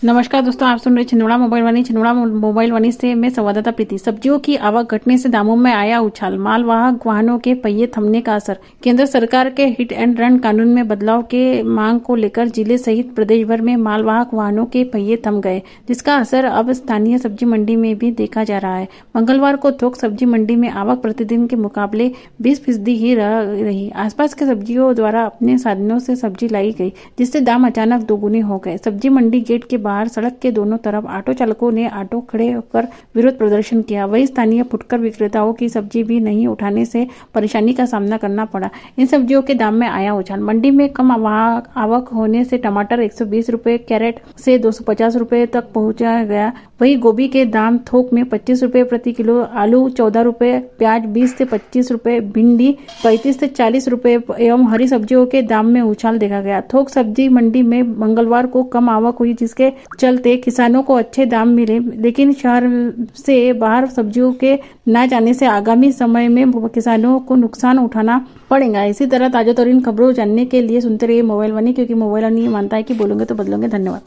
नमस्कार दोस्तों, आप सुन रहे छिंदवाड़ा मोबाइल वाणी से मैं संवाददाता प्रीति। सब्जियों की आवक घटने से दामों में आया उछाल, मालवाहक वाहनों के पहिए थमने का असर। केंद्र सरकार के हिट एंड रन कानून में बदलाव के मांग को लेकर जिले सहित प्रदेश भर में मालवाहक वाहनों के पहिए थम गए, जिसका असर अब स्थानीय सब्जी मंडी में भी देखा जा रहा है। मंगलवार को थोक सब्जी मंडी में आवक प्रतिदिन के मुकाबले 20% ही रही। आसपास के सब्जियों द्वारा अपने साधनों से सब्जी लाई गई, जिससे दाम अचानक दोगुने हो गए। सब्जी मंडी गेट के बाहर सड़क के दोनों तरफ ऑटो चालकों ने ऑटो खड़े होकर विरोध प्रदर्शन किया। वहीं स्थानीय फुटकर विक्रेताओं की सब्जी भी नहीं उठाने से परेशानी का सामना करना पड़ा। इन सब्जियों के दाम में आया उछाल। मंडी में कम आवक होने से टमाटर 120 रुपए कैरेट से 250 रुपए तक पहुंचा गया। वहीं गोभी के दाम थोक में 25 रुपए प्रति किलो, आलू 14 रुपए, प्याज 20 से 25 रुपए, भिंडी 35 से 40 रुपए एवं हरी सब्जियों के दाम में उछाल देखा गया। थोक सब्जी मंडी में मंगलवार को कम आवक हुई, जिसके चलते किसानों को अच्छे दाम मिले, लेकिन शहर से बाहर सब्जियों के न जाने से आगामी समय में किसानों को नुकसान उठाना पड़ेगा। इसी तरह ताजा तरीन खबरों जानने के लिए सुनते रहिए मोबाइल वाणी, क्योंकि मोबाइल वाणी मानता है कि बोलोगे तो बदलोगे। धन्यवाद।